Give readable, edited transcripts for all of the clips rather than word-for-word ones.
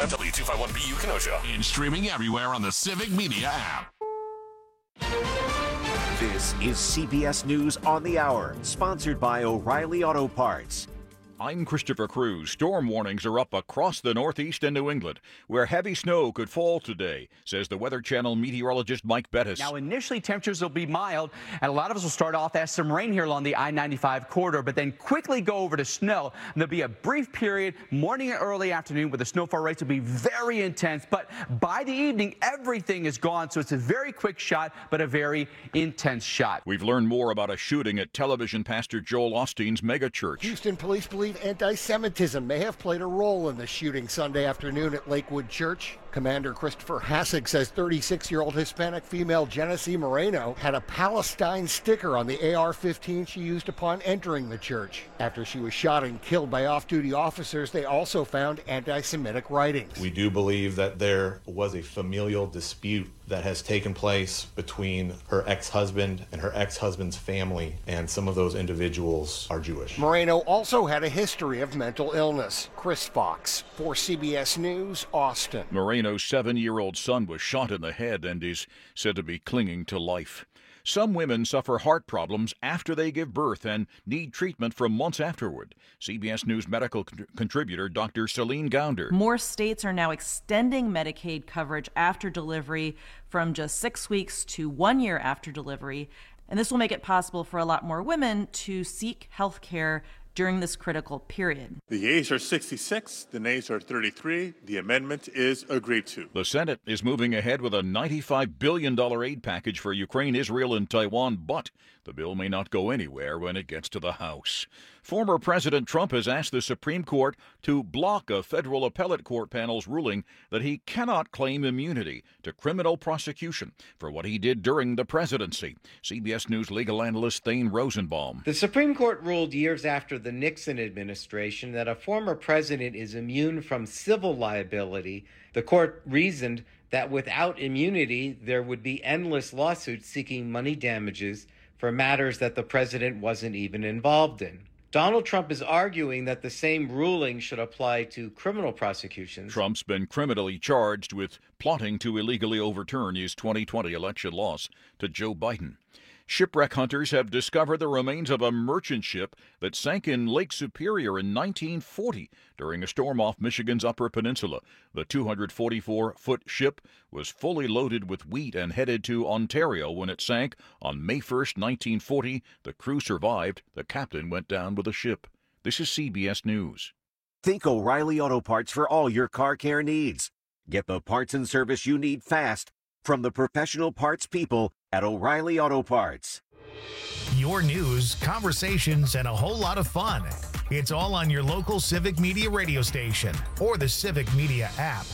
FM, W251BU Kenosha. And streaming everywhere on the Civic Media app. This is CBS News on the Hour, sponsored by O'Reilly Auto Parts. I'm Christopher Cruz. Storm warnings are up across the Northeast and New England, where heavy snow could fall today, says the Weather Channel meteorologist Mike Bettis. Now, initially, temperatures will be mild, and a lot of us will start off as some rain here along the I-95 corridor, but then quickly go over to snow. And there'll be a brief period, morning and early afternoon, where the snowfall rates will be very intense. But by the evening, everything is gone, so it's a very quick shot, but a very intense shot. We've learned more about a shooting at television pastor Joel Osteen's megachurch. Houston police believe anti-Semitism may have played a role in the shooting Sunday afternoon at Lakewood Church. Commander Christopher Hassig says 36-year-old Hispanic female Genesee Moreno had a Palestine sticker on the AR-15 she used upon entering the church. After she was shot and killed by off-duty officers, they also found anti-Semitic writings. We do believe that there was a familial dispute that has taken place between her ex-husband and her ex-husband's family, and some of those individuals are Jewish. Moreno also had a history of mental illness. Chris Fox for CBS News, Austin. Moreno's 7-year-old son was shot in the head and is said to be clinging to life. Some women suffer heart problems after they give birth and need treatment for months afterward. CBS News medical contributor Dr. Celine Gounder. More states are now extending Medicaid coverage after delivery from just 6 weeks to 1 year after delivery. And this will make it possible for a lot more women to seek health care during this critical period. The yeas are 66, the nays are 33. The amendment is agreed to. The Senate is moving ahead with a $95 billion aid package for Ukraine, Israel, and Taiwan, but the bill may not go anywhere when it gets to the House. Former President Trump has asked the Supreme Court to block a federal appellate court panel's ruling that he cannot claim immunity to criminal prosecution for what he did during the presidency. CBS News legal analyst Thane Rosenbaum. The Supreme Court ruled years after the Nixon administration that a former president is immune from civil liability. The court reasoned that without immunity, there would be endless lawsuits seeking money damages for matters that the president wasn't even involved in. Donald Trump is arguing that the same ruling should apply to criminal prosecutions. Trump's been criminally charged with plotting to illegally overturn his 2020 election loss to Joe Biden. Shipwreck hunters have discovered the remains of a merchant ship that sank in Lake Superior in 1940 during a storm off Michigan's Upper Peninsula. The 244-foot ship was fully loaded with wheat and headed to Ontario when it sank on May 1st, 1940. The crew survived. The captain went down with the ship. This is CBS News. Think O'Reilly Auto Parts for all your car care needs. Get the parts and service you need fast from the professional parts people at O'Reilly Auto Parts. Your news, conversations, and a whole lot of fun. It's all on your local Civic Media radio station or the Civic Media app.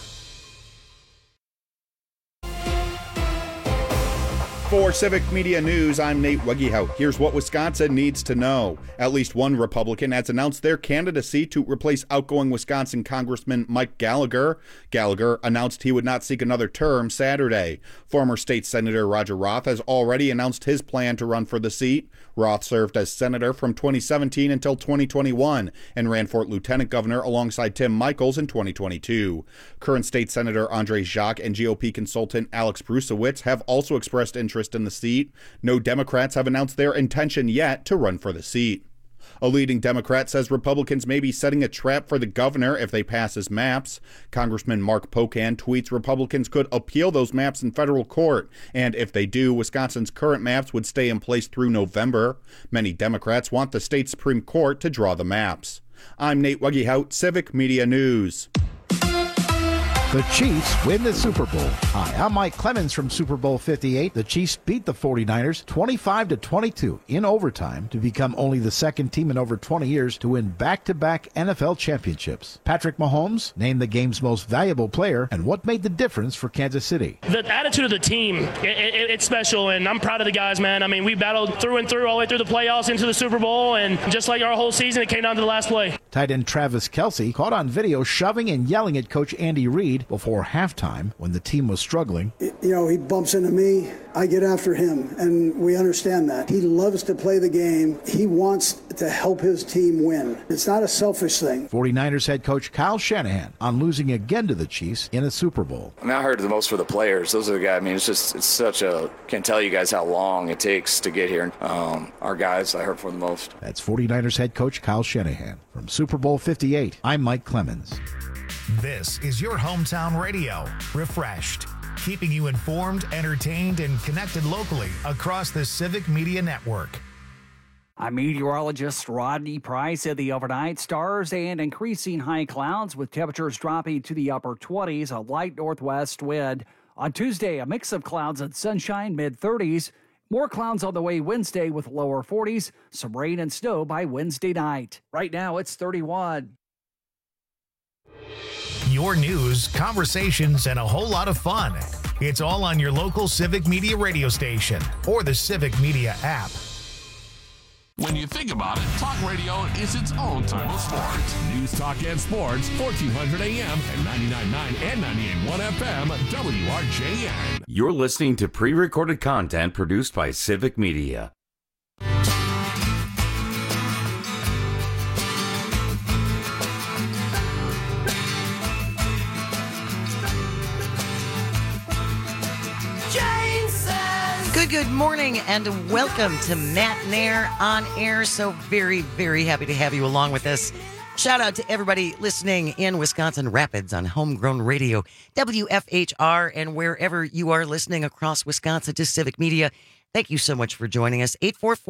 For Civic Media News, I'm Nate Wegehout. Here's what Wisconsin needs to know. At least one Republican has announced their candidacy to replace outgoing Wisconsin Congressman Mike Gallagher. Gallagher announced he would not seek another term Saturday. Former State Senator Roger Roth has already announced his plan to run for the seat. Roth served as senator from 2017 until 2021 and ran for lieutenant governor alongside Tim Michels in 2022. Current State Senator Andre Jacques and GOP consultant Alex Brusewitz have also expressed interest in the seat. No Democrats have announced their intention yet to run for the seat. A leading Democrat says Republicans may be setting a trap for the governor if they pass his maps. Congressman Mark Pocan tweets Republicans could appeal those maps in federal court, and if they do, Wisconsin's current maps would stay in place through November. Many Democrats want the state Supreme Court to draw the maps. I'm Nate Wegehout, Civic Media News. The Chiefs win the Super Bowl. Hi, I'm Mike Clemens from Super Bowl 58. The Chiefs beat the 49ers 25-22 in overtime to become only the second team in over 20 years to win back-to-back NFL championships. Patrick Mahomes named the game's most valuable player, and what made the difference for Kansas City? The attitude of the team, it's special, and I'm proud of the guys, man. I mean, we battled through and through all the way through the playoffs into the Super Bowl, and just like our whole season, it came down to the last play. Tight end Travis Kelce caught on video shoving and yelling at Coach Andy Reid before halftime when the team was struggling. You know, he bumps into me, I get after him, and we understand that. He loves to play the game. He wants to help his team win. It's not a selfish thing. 49ers head coach Kyle Shanahan on losing again to the Chiefs in a Super Bowl. I mean, I heard the most for the players. Those are the guys. I mean, it's such a, can't tell you guys how long it takes to get here. Our guys, I heard for the most. That's 49ers head coach Kyle Shanahan. From Super Bowl 58, I'm Mike Clemens. This is your hometown radio, Refreshed, keeping you informed, entertained, and connected locally across the Civic Media Network. I'm meteorologist Rodney Price at the overnight. Stars and increasing high clouds with temperatures dropping to the upper 20s, a light northwest wind. On Tuesday, a mix of clouds and sunshine, mid-30s. More clouds on the way Wednesday with lower 40s. Some rain and snow by Wednesday night. Right now, it's 31. Your news, conversations, and a whole lot of fun. It's all on your local Civic Media radio station or the Civic Media app. When you think about it, talk radio is its own type of sports. News, talk, and sports, 1400 AM and 99.9 and 98.1 FM, WRJN. You're listening to pre-recorded content produced by Civic Media. Good morning and welcome to Matt Nair on air. So very, very happy to have you along with us. Shout out to everybody listening in Wisconsin Rapids on Homegrown Radio, WFHR, and wherever you are listening across Wisconsin to Civic Media. Thank you so much for joining us.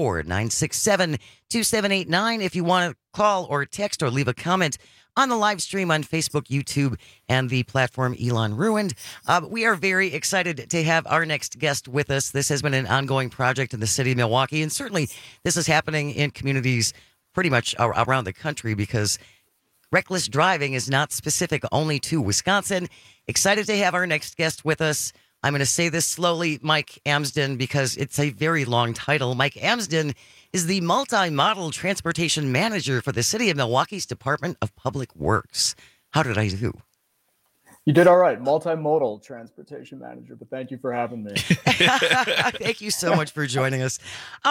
844-967-2789 if you want to call or text or leave a comment on the live stream on Facebook, YouTube, and the platform Elon Ruined. We are very excited to have our next guest with us. This has been an ongoing project in the city of Milwaukee, and certainly this is happening in communities pretty much around the country because reckless driving is not specific only to Wisconsin. Excited to have our next guest with us. I'm going to say this slowly, Mike Amsden, because it's a very long title. Mike Amsden is the multi-model transportation manager for the city of Milwaukee's Department of Public Works. How did I do? You did all right. Multimodal transportation manager, but thank you for having me. Thank you so much for joining us.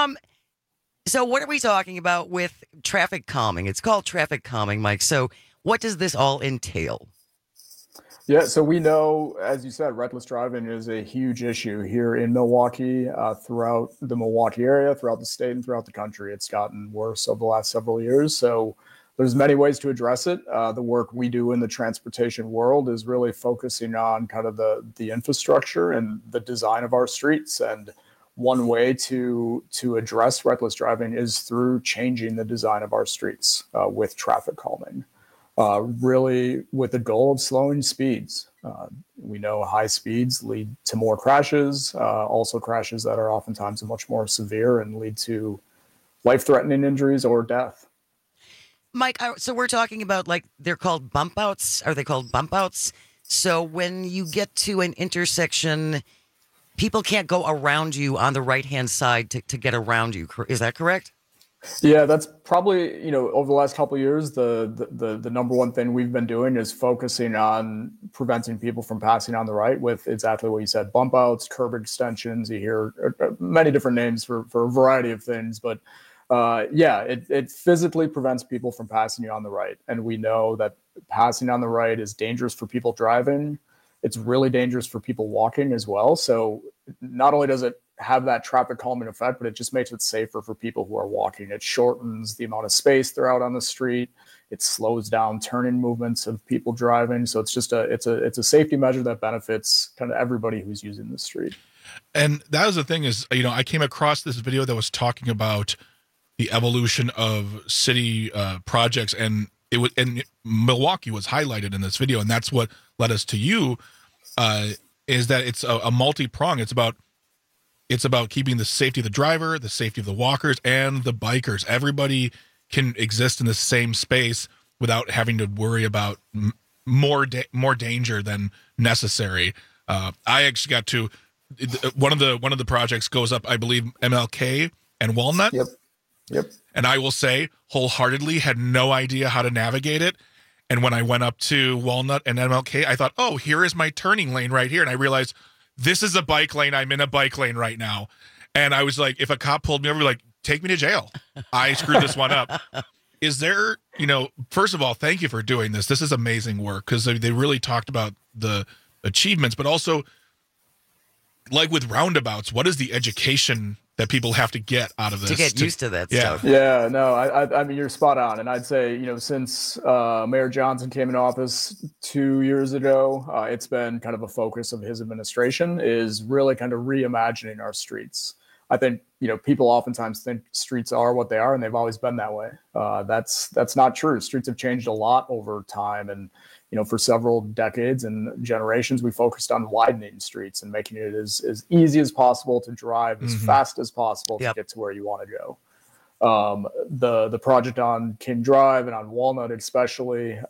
So what are we talking about with traffic calming? It's called traffic calming, Mike. So what does this all entail? Yeah, so we know, as you said, reckless driving is a huge issue here in Milwaukee, throughout the Milwaukee area, throughout the state, and throughout the country. It's gotten worse over the last several years. So there's many ways to address it. The work we do in the transportation world is really focusing on kind of the infrastructure and the design of our streets. And one way to address reckless driving is through changing the design of our streets with traffic calming. Really with the goal of slowing speeds. We know high speeds lead to more crashes, also crashes that are oftentimes much more severe and lead to life-threatening injuries or death. Mike, so we're talking about, like, they're called bump outs. Are they called bump outs? So when you get to an intersection, people can't go around you on the right-hand side to get around you. Is that correct? Yeah, that's probably, over the last couple of years, the number one thing we've been doing is focusing on preventing people from passing on the right with exactly what you said, bump outs, curb extensions. You hear many different names for a variety of things, but it physically prevents people from passing you on the right. And we know that passing on the right is dangerous for people driving. It's really dangerous for people walking as well. So not only does it have that traffic calming effect, but it just makes it safer for people who are walking. It shortens the amount of space they're out on the street. It slows down turning movements of people driving. So it's just it's a safety measure that benefits kind of everybody who's using the street. And that was the thing is, I came across this video that was talking about the evolution of city projects, and Milwaukee was highlighted in this video, and that's what led us to you. Is that it's a multi-prong. It's about keeping the safety of the driver, the safety of the walkers, and the bikers. Everybody can exist in the same space without having to worry about more danger than necessary. I actually got to one of the projects goes up, I believe, MLK and Walnut. Yep. And I will say, wholeheartedly, had no idea how to navigate it. And when I went up to Walnut and MLK, I thought, oh, here is my turning lane right here. And I realized, this is a bike lane. I'm in a bike lane right now. And I was like, if a cop pulled me over, like, take me to jail. I screwed this one up. Is there, first of all, thank you for doing this. This is amazing work because they really talked about the achievements, but also, like with roundabouts, what is the education that people have to get out of this? To get used to that stuff. Yeah, no, I mean, you're spot on. And I'd say, since Mayor Johnson came in office 2 years ago, it's been kind of a focus of his administration is really kind of reimagining our streets. I think, people oftentimes think streets are what they are, and they've always been that way. That's not true. Streets have changed a lot over time. And, for several decades and generations, we focused on widening streets and making it as easy as possible to drive, as fast as possible to get to where you want to go. The project on King Drive and on Walnut especially,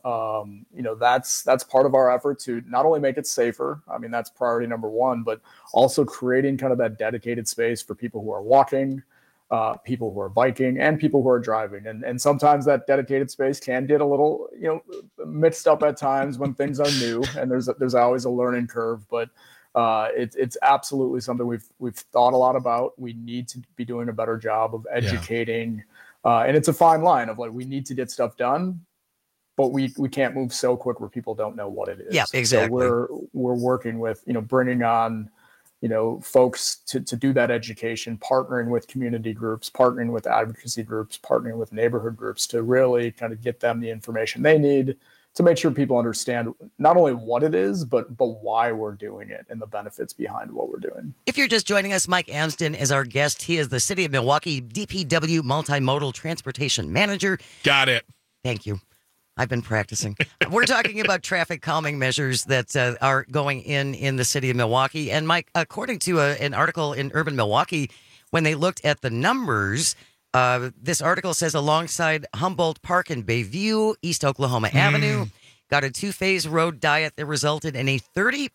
that's part of our effort to not only make it safer. I mean, that's priority number one, but also creating kind of that dedicated space for people who are walking, people who are biking, and people who are driving. And sometimes that dedicated space can get a little, mixed up at times when things are new, and there's always a learning curve, but it's absolutely something we've thought a lot about. We need to be doing a better job of educating, and it's a fine line of like, we need to get stuff done, but we can't move so quick where people don't know what it is. Yeah, exactly. So we're working with, bringing on, folks to do that education, partnering with community groups, partnering with advocacy groups, partnering with neighborhood groups to really kind of get them the information they need to make sure people understand not only what it is, but why we're doing it and the benefits behind what we're doing. If you're just joining us, Mike Amsden is our guest. He is the City of Milwaukee DPW Multimodal Transportation Manager. Got it. Thank you. I've been practicing. We're talking about traffic calming measures that are going in the city of Milwaukee. And Mike, according to an article in Urban Milwaukee, when they looked at the numbers, this article says alongside Humboldt Park and Bayview, East Oklahoma Avenue, got a 2-phase road diet that resulted in a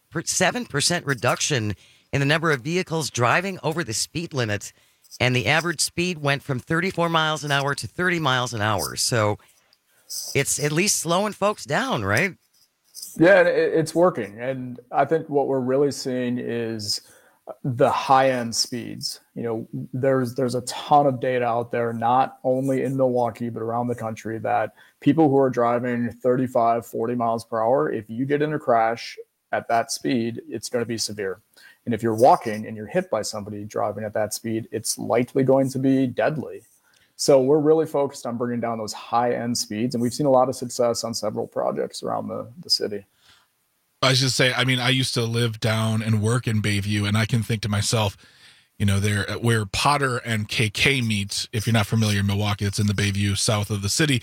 37% reduction in the number of vehicles driving over the speed limit. And the average speed went from 34 miles an hour to 30 miles an hour. So it's at least slowing folks down, right? Yeah, it's working. And I think what we're really seeing is the high-end speeds. There's a ton of data out there, not only in Milwaukee, but around the country, that people who are driving 35, 40 miles per hour, if you get in a crash at that speed, it's going to be severe. And if you're walking and you're hit by somebody driving at that speed, it's likely going to be deadly. So we're really focused on bringing down those high-end speeds, and we've seen a lot of success on several projects around the city. I should say, I used to live down and work in Bayview, and I can think to myself, there where Potter and KK meet, if you're not familiar in Milwaukee, it's in the Bayview south of the city.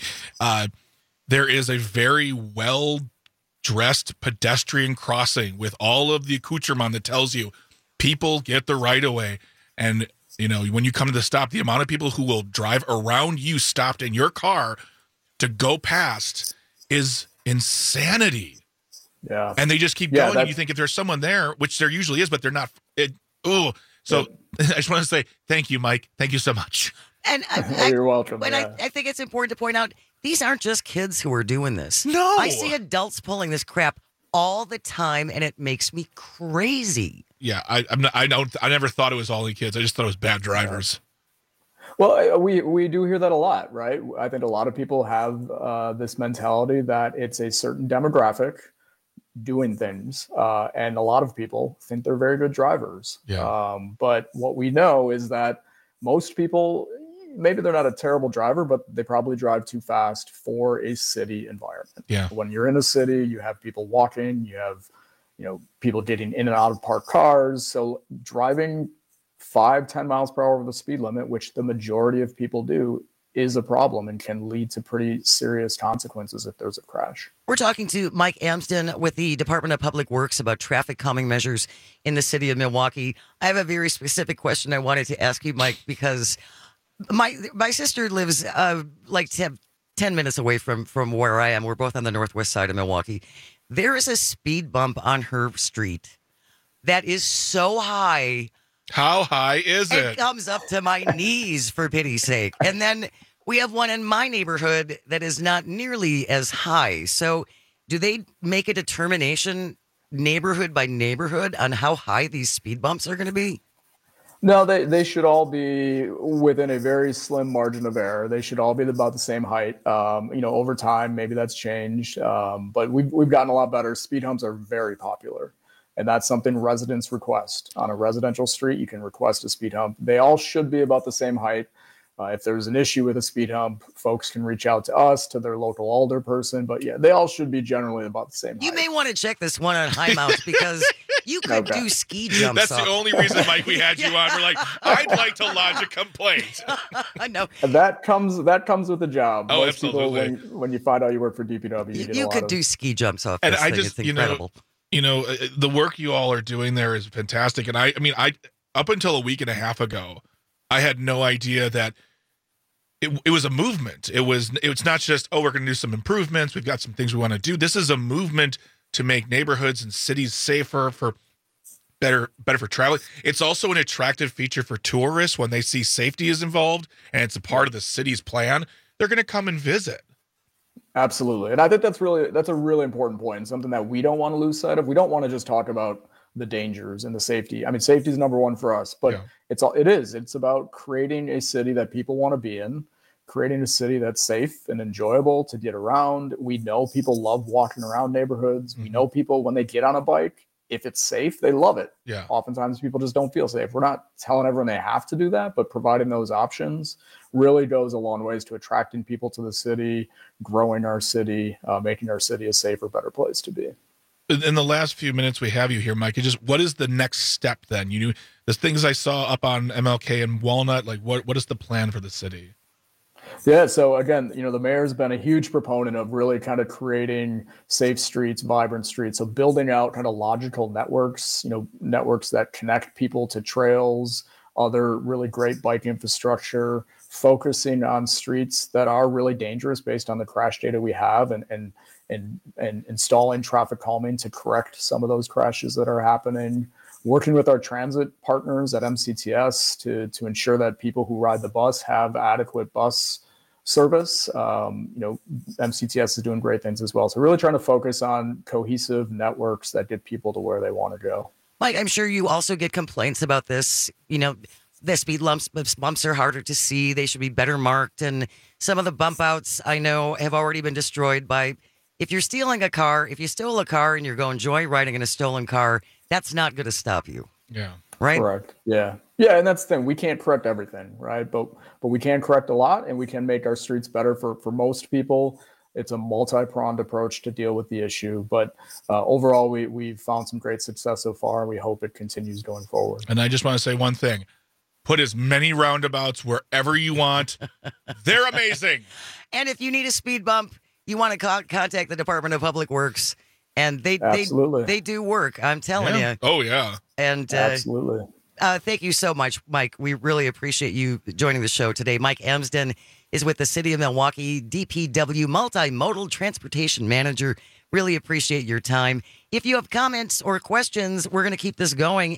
There is a very well-dressed pedestrian crossing with all of the accoutrement that tells you people get the right of way. And when you come to the stop, the amount of people who will drive around you stopped in your car to go past is insanity. Yeah. And they just keep going. And you think if there's someone there, which there usually is, but they're not. I just want to say thank you, Mike. Thank you so much. And you're welcome. And I think it's important to point out, these aren't just kids who are doing this. No. I see adults pulling this crap all the time, and it makes me crazy. Yeah, I never thought it was only kids. I just thought it was bad drivers. Well, we do hear that a lot, right? I think a lot of people have this mentality that it's a certain demographic doing things, and a lot of people think they're very good drivers. Yeah. But what we know is that most people, maybe they're not a terrible driver, but they probably drive too fast for a city environment. Yeah. When you're in a city, you have people walking, you have people getting in and out of parked cars. So driving 5-10 miles per hour over the speed limit, which the majority of people do, is a problem and can lead to pretty serious consequences if there's a crash. We're talking to Mike Amsden with the Department of Public Works about traffic calming measures in the city of Milwaukee. I have a very specific question I wanted to ask you, Mike, because my sister lives like 10 minutes away from where I am. We're both on the northwest side of Milwaukee. There is a speed bump on her street that is so high. How high is it? It comes up to my knees, for pity's sake. And then we have one in my neighborhood that is not nearly as high. So do they make a determination neighborhood by neighborhood on how high these speed bumps are going to be? No, they should all be within a very slim margin of error. They should all be about the same height. Over time, maybe that's changed, but we've gotten a lot better. Speed humps are very popular, and that's something residents request. On a residential street, you can request a speed hump. They all should be about the same height. If there's an issue with a speed hump, folks can reach out to us, to their local alder person. But yeah, they all should be generally about the same height. You may want to check this one on high mounts because you could do ski jumps. That's the only reason, Mike, we had you on. We're like, I'd like to lodge a complaint. I know. And that comes with the job. Oh, Most absolutely. People, when you find out you work for DPW, you could do ski jumps off and this thing. It's incredible. The work you all are doing there is fantastic. And I up until a week and a half ago, I had no idea that it was a movement. It's not just, we're going to do some improvements. We've got some things we want to do. This is a movement to make neighborhoods and cities safer, for better for traveling. It's also an attractive feature for tourists when they see safety is involved and it's a part of the city's plan. They're going to come and visit. Absolutely. And I think that's a really important point, and something that we don't want to lose sight of. We don't want to just talk about the dangers and the safety. I mean, safety is number one for us, but it's about creating a city that people want to be in, creating a city that's safe and enjoyable to get around. We know people love walking around neighborhoods. We know people, when they get on a bike, if it's safe, they love it. Yeah. Oftentimes people just don't feel safe. We're not telling everyone they have to do that, but providing those options really goes a long ways to attracting people to the city, growing our city, making our city a safer, better place to be. In the last few minutes we have you here, Mike, what is the next step then? The things I saw up on MLK and Walnut, like what is the plan for the city? Yeah, so again, the mayor's been a huge proponent of really kind of creating safe streets, vibrant streets. So building out kind of logical networks, networks that connect people to trails, other really great bike infrastructure, focusing on streets that are really dangerous based on the crash data we have, and installing traffic calming to correct some of those crashes that are happening. Working with our transit partners at MCTS to ensure that people who ride the bus have adequate bus service. MCTS is doing great things as well. So really trying to focus on cohesive networks that get people to where they want to go. Mike, I'm sure you also get complaints about this. The speed bumps are harder to see. They should be better marked. And some of the bump outs I know have already been destroyed by, if you stole a car and you're going joyriding in a stolen car, that's not going to stop you. Yeah. Right? Correct. Yeah. Yeah. And that's the thing. We can't correct everything, right? But we can correct a lot, and we can make our streets better for most people. It's a multi-pronged approach to deal with the issue. But overall, we've found some great success so far, and we hope it continues going forward. And I just want to say one thing. Put as many roundabouts wherever you want. They're amazing. And if you need a speed bump, you want to contact the Department of Public Works. And they do work. I'm telling you. Oh, yeah. And absolutely. Thank you so much, Mike. We really appreciate you joining the show today. Mike Amsden is with the City of Milwaukee DPW Multimodal Transportation Manager. Really appreciate your time. If you have comments or questions, we're going to keep this going.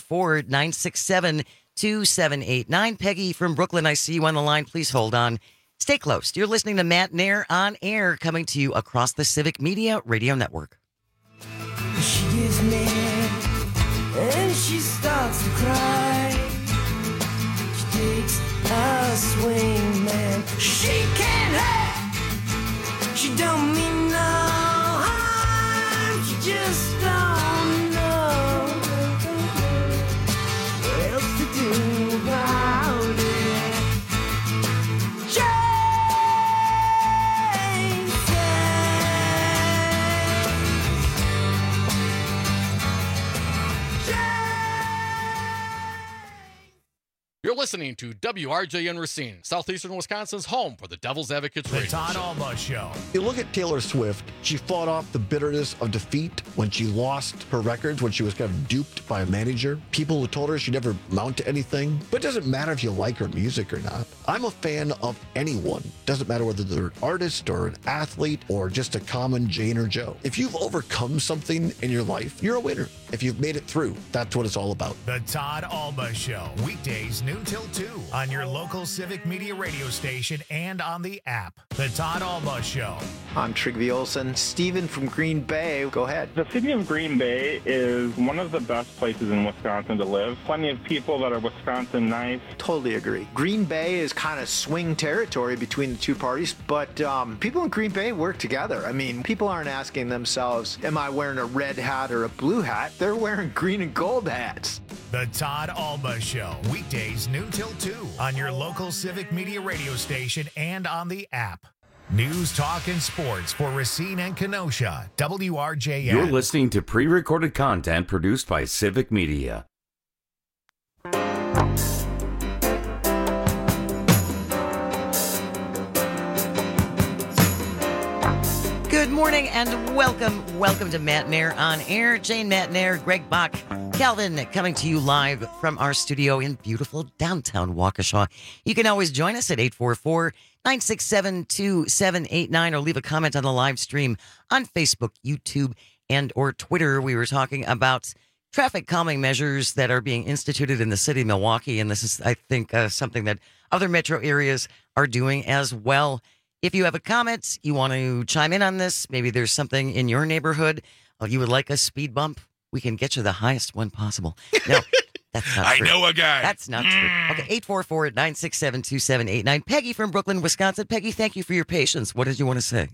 844-967-2789. Peggy from Brooklyn, I see you on the line. Please hold on. Stay close. You're listening to Matt Nair on air, coming to you across the Civic Media Radio Network. She gets mad and she starts to cry. She takes a swing, man. She can't hurt. She don't mean no harm. She just don't know what else to do about it. You're listening to WRJN Racine, Southeastern Wisconsin's home for the Devil's Advocates Radio. The Todd Alba Show. You look at Taylor Swift, she fought off the bitterness of defeat when she lost her records, when she was kind of duped by a manager. People who told her she'd never amount to anything. But it doesn't matter if you like her music or not. I'm a fan of anyone. Doesn't matter whether they're an artist or an athlete or just a common Jane or Joe. If you've overcome something in your life, you're a winner. If you've made it through, that's what it's all about. The Todd Alba Show. Weekdays, noon noon till 2 on your local Civic Media radio station and on the app. The Todd Alba Show. I'm Trygve Olsen. Steven from Green Bay, go ahead. The city of Green Bay is one of the best places in Wisconsin to live. Plenty of people that are Wisconsin nice. Totally agree. Green Bay is kind of swing territory between the two parties, but people in Green Bay work together. I mean, people aren't asking themselves, am I wearing a red hat or a blue hat? They're wearing green and gold hats. The Todd Alba Show. Weekdays noon till 2 on your local Civic Media radio station and on the app. News, talk, and sports for Racine and Kenosha. WRJN. You're listening to pre-recorded content produced by Civic Media. Good morning and welcome to Matt Nair on Air. Jane Matt Nair, Greg Bach, Calvin coming to you live from our studio in beautiful downtown Waukesha. You can always join us at 844-967-2789 or leave a comment on the live stream on Facebook, YouTube, and or Twitter. We were talking about traffic calming measures that are being instituted in the city of Milwaukee, and this is, I think, something that other metro areas are doing as well. If you have a comment, you want to chime in on this, maybe there's something in your neighborhood, or you would like a speed bump, we can get you the highest one possible. No, that's not true. I know a guy. That's not true. Okay, 844-967-2789. Peggy from Brooklyn, Wisconsin. Peggy, thank you for your patience. What did you want to say?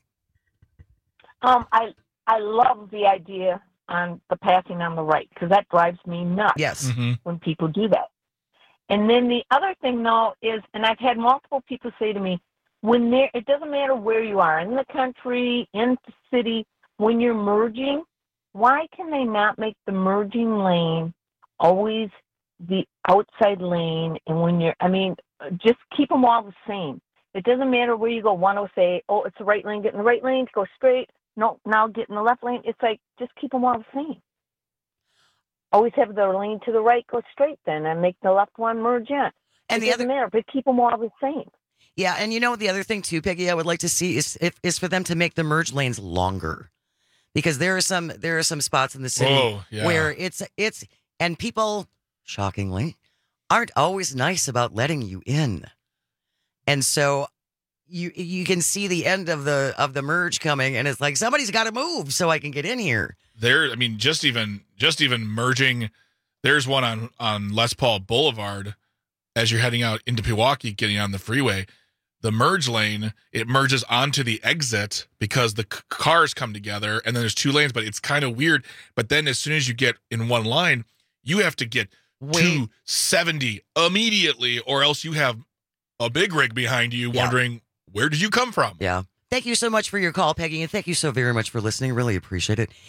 I love the idea on the passing on the right, because that drives me nuts. Yes. When people do that. And then the other thing, though, is, and I've had multiple people say to me, it doesn't matter where you are, in the country, in the city, when you're merging, why can they not make the merging lane always the outside lane? And when just keep them all the same. It doesn't matter where you go. One will say, oh, it's the right lane, get in the right lane, go straight. No, now get in the left lane. It's like, just keep them all the same. Always have the lane to the right, go straight then, and make the left one merge in. And it doesn't matter, but keep them all the same. Yeah, and you know the other thing too, Peggy, I would like to see is for them to make the merge lanes longer, because there are some spots in the city where it's and people, shockingly, aren't always nice about letting you in, and so you can see the end of the merge coming, and it's like somebody's got to move so I can get in here. Just even merging. There's one on Les Paul Boulevard as you're heading out into Pewaukee, getting on the freeway. The merge lane, it merges onto the exit because the cars come together, and then there's two lanes, but it's kind of weird. But then as soon as you get in one line, you have to get 270 immediately, or else you have a big rig behind you wondering, where did you come from? Yeah. Thank you so much for your call, Peggy, and thank you so very much for listening. Really appreciate it.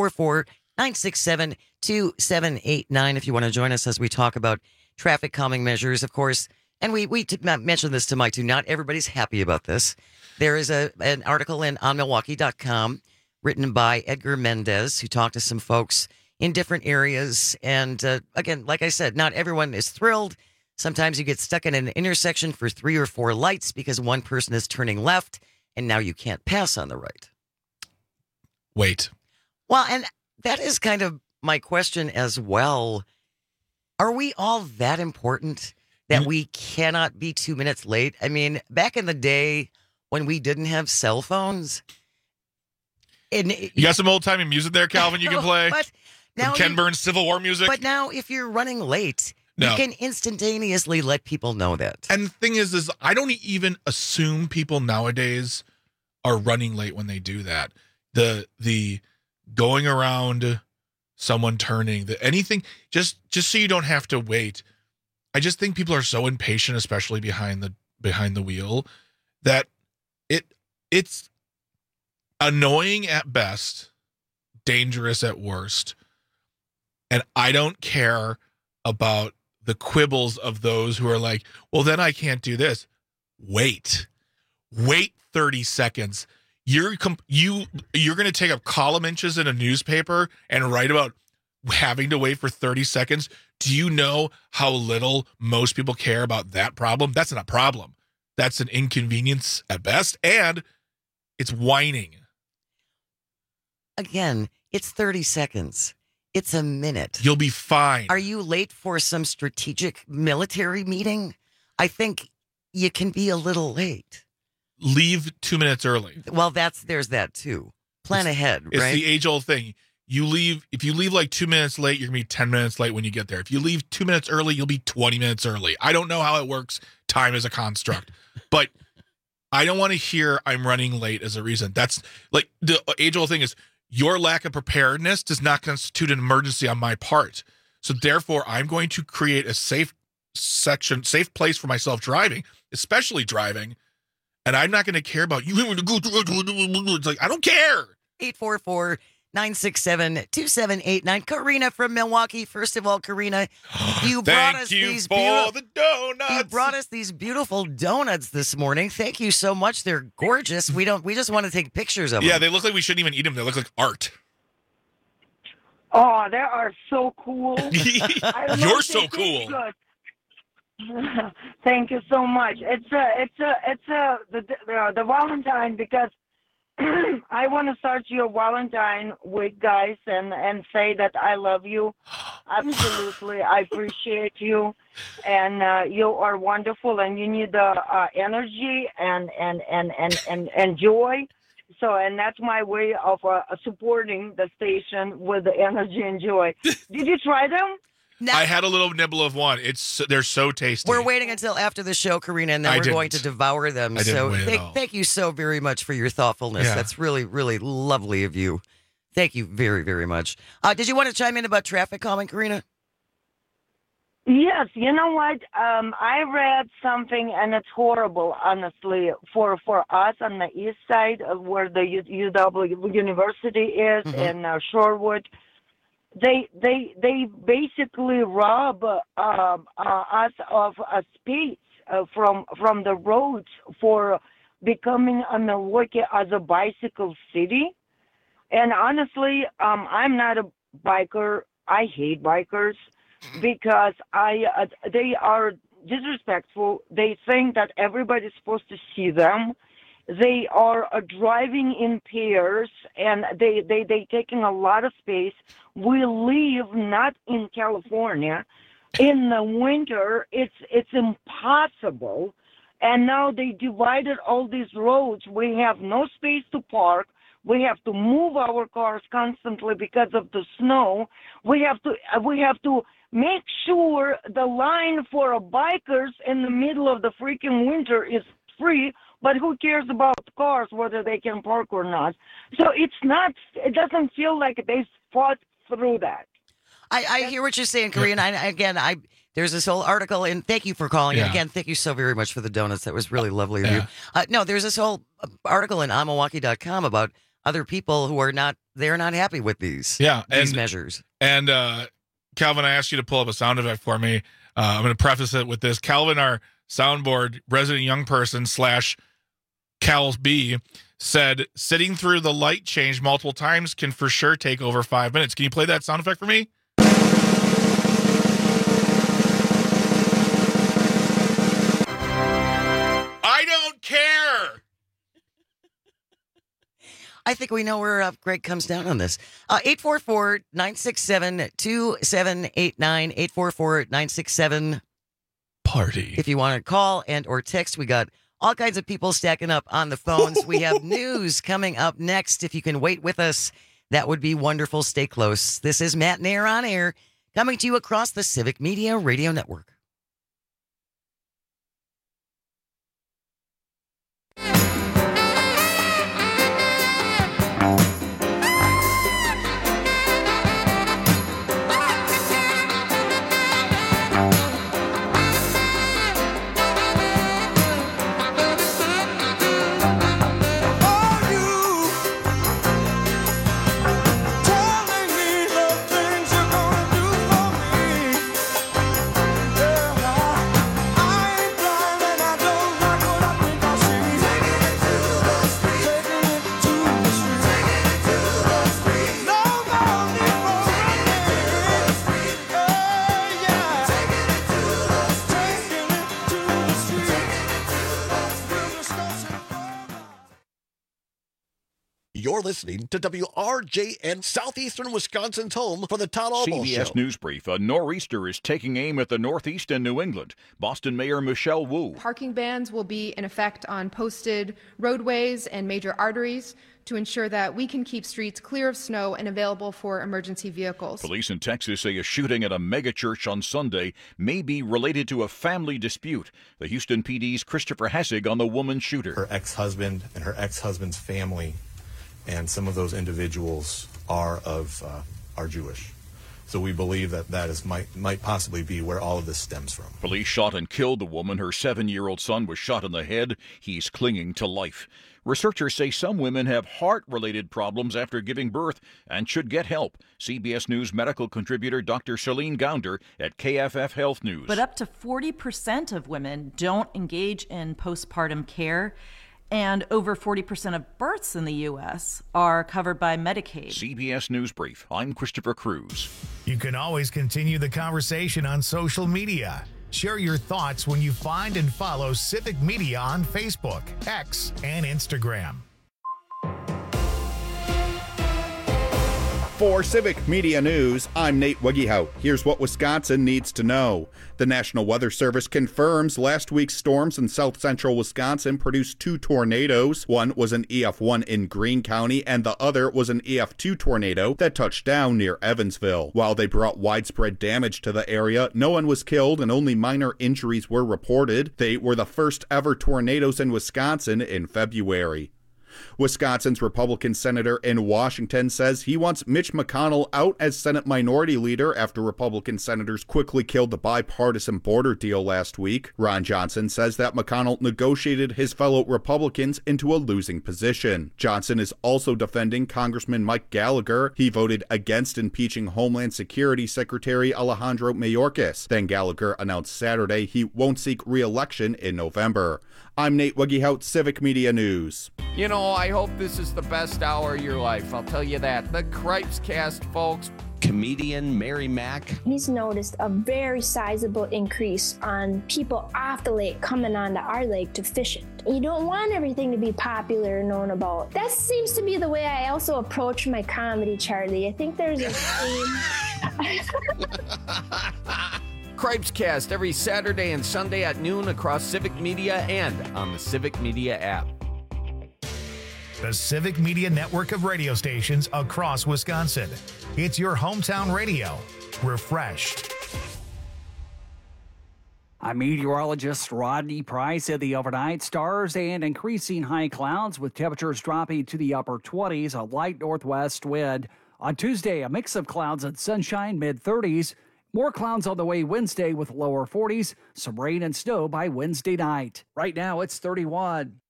844-967-2789 if you want to join us as we talk about traffic calming measures, of course. And we mentioned this to Mike, too. Not everybody's happy about this. There is an article on onmilwaukee.com written by Edgar Mendez, who talked to some folks in different areas. And again, like I said, not everyone is thrilled. Sometimes you get stuck in an intersection for 3 or 4 lights because one person is turning left, and now you can't pass on the right. Wait. Well, and that is kind of my question as well. Are we all that important that we cannot be 2 minutes late? I mean, back in the day when we didn't have cell phones. You got some old-timey music there, Calvin, you can play? But now Ken Burns Civil War music? But now if you're running late, you can instantaneously let people know that. And the thing is I don't even assume people nowadays are running late when they do that. The going around someone turning, anything, just so you don't have to wait. I just think people are so impatient, especially behind the wheel, that it's annoying at best, dangerous at worst. And I don't care about the quibbles of those who are like, well, then I can't do this. Wait 30 seconds. You're going to take up column inches in a newspaper and write about having to wait for 30 seconds. Do you know how little most people care about that problem? That's not a problem. That's an inconvenience at best, and it's whining. Again, it's 30 seconds. It's a minute. You'll be fine. Are you late for some strategic military meeting? I think you can be a little late. Leave 2 minutes early. Well, there's that too. Plan ahead, right? It's the age-old thing. If you leave like 2 minutes late, you're going to be 10 minutes late when you get there. If you leave 2 minutes early, you'll be 20 minutes early. I don't know how it works. Time is a construct. But I don't want to hear I'm running late as a reason. That's like the age-old thing is your lack of preparedness does not constitute an emergency on my part. So therefore, I'm going to create a safe place for myself driving, especially driving. And I'm not going to care about you having to go through. It's like, I don't care. 844-967-2789. Karina from Milwaukee. First of all, Karina, you brought us these beautiful donuts this morning. Thank you so much. They're gorgeous. We just want to take pictures of them. Yeah, they look like we shouldn't even eat them. They look like art. Oh, they are so cool. You're so cool. Good. Thank you so much. It's the Valentine, because I want to start your Valentine week, guys, and say that I love you. Absolutely, I appreciate you, and you are wonderful, and you need the energy and joy. So, and that's my way of supporting the station with the energy and joy. Did you try them? I had a little nibble of one. They're so tasty. We're waiting until after the show, Karina, and then we're going to devour them. So thank you so very much for your thoughtfulness. Yeah. That's really, really lovely of you. Thank you very, very much. Did you want to chime in about traffic calming, Karina? Yes. You know what? I read something, and it's horrible, honestly, for us on the east side of where the UW University is in Shorewood. They basically rob us of a space from the roads for becoming a Milwaukee as a bicycle city. And honestly, I'm not a biker. I hate bikers because they are disrespectful. They think that everybody's supposed to see them. They are driving in pairs, and they taking a lot of space. We live not in California. In the winter, it's impossible. And now they divided all these roads. We have no space to park. We have to move our cars constantly because of the snow. We have to make sure the line for bikers in the middle of the freaking winter is free. But who cares about cars, whether they can park or not? So it doesn't feel like they fought through that. I hear what you're saying, Karina. There's this whole article, and thank you for calling. And again, thank you so very much for the donuts. That was really lovely of you. No, there's this whole article in onmilwaukee.com about other people who are not happy with these measures. And Calvin, I asked you to pull up a sound effect for me. I'm going to preface it with this. Calvin, our soundboard resident young person / Cal's B, said sitting through the light change multiple times can for sure take over 5 minutes. Can you play that sound effect for me? I don't care. I think we know where Greg comes down on this. 844-967-2789, 844-967-PARTY. If you want to call and or text, we got all kinds of people stacking up on the phones. We have news coming up next. If you can wait with us, that would be wonderful. Stay close. This is Matt Nair on Air, coming to you across the Civic Media Radio Network. Telling me the things you're gonna do for me. You're listening to WRJN, Southeastern Wisconsin's home for the Todd Albo Show. CBS News Brief. A nor'easter is taking aim at the Northeast and New England. Boston Mayor Michelle Wu. Parking bans will be in effect on posted roadways and major arteries to ensure that we can keep streets clear of snow and available for emergency vehicles. Police in Texas say a shooting at a megachurch on Sunday may be related to a family dispute. The Houston PD's Christopher Hessig on the woman shooter. Her ex-husband and her ex-husband's family, and some of those individuals are Jewish. So we believe that might possibly be where all of this stems from. Police shot and killed the woman. Her 7-year-old son was shot in the head. He's clinging to life. Researchers say some women have heart-related problems after giving birth and should get help. CBS News medical contributor Dr. Celine Gounder at KFF Health News. But up to 40% of women don't engage in postpartum care, and over 40% of births in the U.S. are covered by Medicaid. CBS News Brief. I'm Christopher Cruz. You can always continue the conversation on social media. Share your thoughts when you find and follow Civic Media on Facebook, X, and Instagram. For Civic Media News, I'm Nate Wegehout. Here's what Wisconsin needs to know. The National Weather Service confirms last week's storms in south central Wisconsin produced 2 tornadoes. One was an EF1 in Greene County, and the other was an EF2 tornado that touched down near Evansville. While they brought widespread damage to the area, no one was killed and only minor injuries were reported. They were the first ever tornadoes in Wisconsin in February. Wisconsin's Republican senator in Washington says he wants Mitch McConnell out as Senate Minority Leader after Republican senators quickly killed the bipartisan border deal last week. Ron Johnson says that McConnell negotiated his fellow Republicans into a losing position. Johnson is also defending Congressman Mike Gallagher. He voted against impeaching Homeland Security Secretary Alejandro Mayorkas. Then Gallagher announced Saturday he won't seek re-election in November. I'm Nate Wegehout, Civic Media News. You know, I hope this is the best hour of your life. I'll tell you that. The Cripes Cast, folks. Comedian Mary Mack. He's noticed a very sizable increase on people off the lake coming onto our lake to fish it. You don't want everything to be popular and known about. That seems to be the way I also approach my comedy, Charlie. I think there's a theme. Cripes Cast every Saturday and Sunday at noon across Civic Media and on the Civic Media app. The Civic Media network of radio stations across Wisconsin. It's your hometown radio. Refreshed. I'm meteorologist Rodney Price. At the overnight, stars and increasing high clouds with temperatures dropping to the upper 20s, a light northwest wind. On Tuesday, a mix of clouds and sunshine, mid-30s. More clouds on the way Wednesday with lower 40s. Some rain and snow by Wednesday night. Right now, it's 31.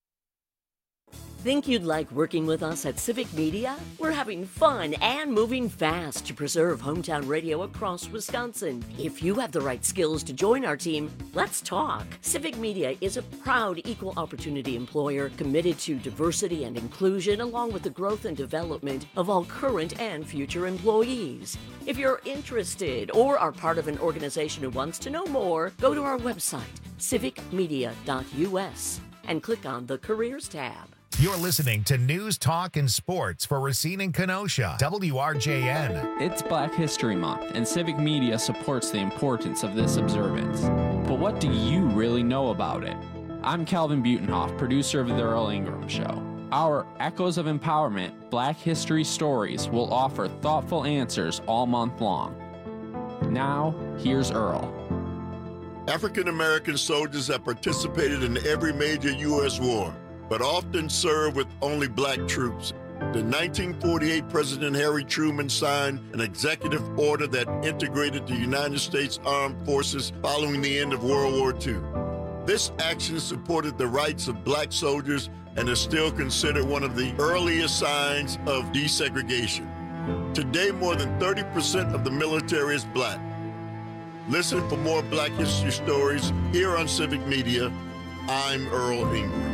Think you'd like working with us at Civic Media? We're having fun and moving fast to preserve hometown radio across Wisconsin. If you have the right skills to join our team, let's talk. Civic Media is a proud equal opportunity employer committed to diversity and inclusion along with the growth and development of all current and future employees. If you're interested or are part of an organization who wants to know more, go to our website, civicmedia.us, and click on the Careers tab. You're listening to News, Talk, and Sports for Racine and Kenosha, WRJN. It's Black History Month, and Civic Media supports the importance of this observance. But what do you really know about it? I'm Calvin Butenhoff, producer of The Earl Ingram Show. Our Echoes of Empowerment Black History Stories will offer thoughtful answers all month long. Now, here's Earl. African American soldiers have participated in every major U.S. war, but often served with only black troops. The 1948 President Harry Truman signed an executive order that integrated the United States Armed Forces following the end of World War II. This action supported the rights of black soldiers and is still considered one of the earliest signs of desegregation. Today, more than 30% of the military is black. Listen for more Black History stories here on Civic Media. I'm Earl Ingram.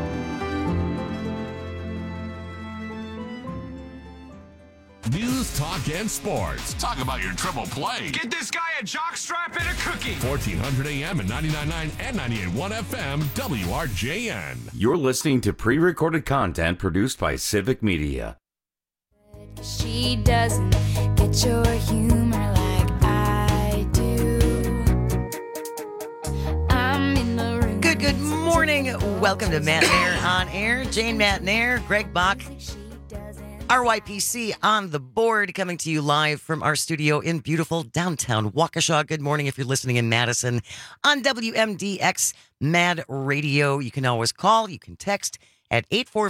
News, Talk, talk and sports. Talk about your triple play. Get this guy a jockstrap and a cookie. 1400 AM and 99.9 and 98.1 FM WRJN. You're listening to pre-recorded content produced by Civic Media. She doesn't get your humor like I do. I'm in the room. Good morning. Welcome to Matt Nair on Air. Jane Matt Nair, Greg Bach, RYPC on the board, coming to you live from our studio in beautiful downtown Waukesha. Good morning if you're listening in Madison on WMDX Mad Radio. You can always call, you can text at